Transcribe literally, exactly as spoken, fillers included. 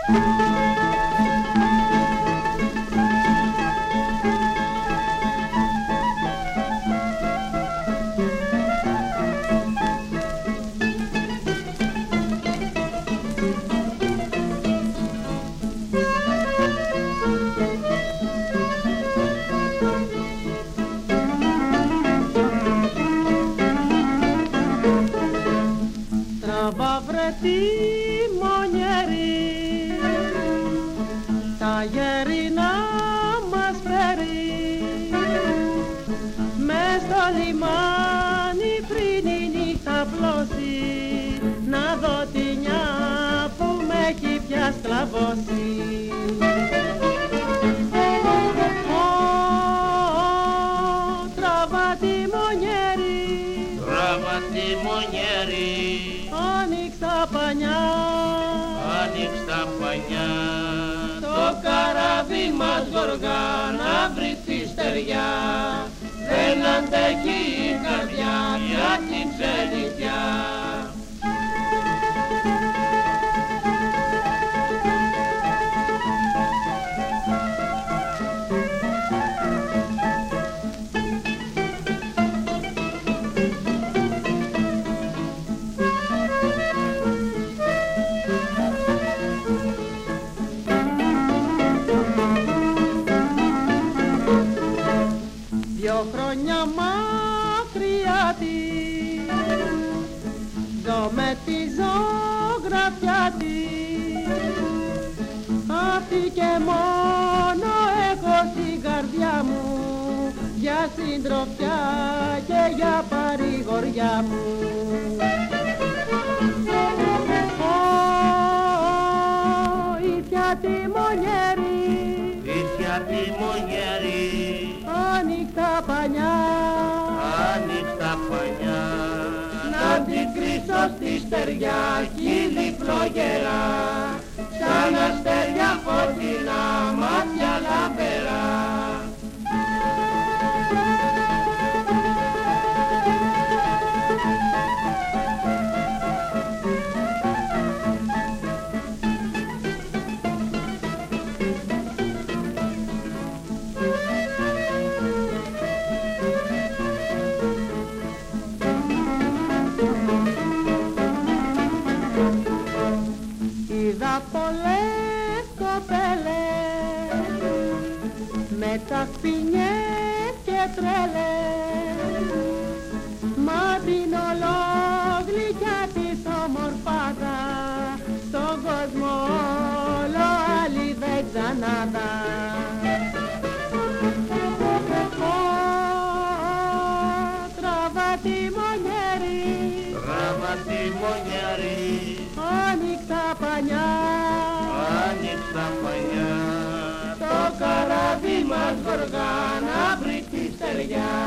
Τι μονιέρι τα γερινά μας φέρει μες στο λιμάνι πριν η νύχτα πλώσει να δω τη νιά που με έχει πια σκλαβώσει. Τραβά τη μονιέρι, τραβά τη μονιέρι, άνοιξ τα πανιά, άνοιξ τα πανιά, το καράβι μας γοργά να βρει τη στεριά, δεν αντέχει η καρδιά για την ξενιτιά. Δυο χρόνια μακριά της ζω με τη ζωγραφιά της, αυτή και μόνο έχω στην καρδιά μου για συντροφιά και για παρηγοριά μου. Ήθια τη μονιέρι, ήθια τη μονιέρι, άνοιξ τα πανιά, άνοιξ τα πανιά, να την κρίσω στη στεριά χείλη φλογερά, σαν αστέρια φωτεινά μάτια λαμπερά. Είδα πολλές κοπέλες με τσαχπινιές και τρέλες, μα την ολόγλυκιά της ομορφάδα στον κόσμο όλο άλλη δεν ξανάδα. Τραβά τη μονιέρι, τραβά τη μονιέρι, άνοιξ τα πανιά, άνοιξ τα πανιά, το καράβι μας γοργά να βρει τη στεριά.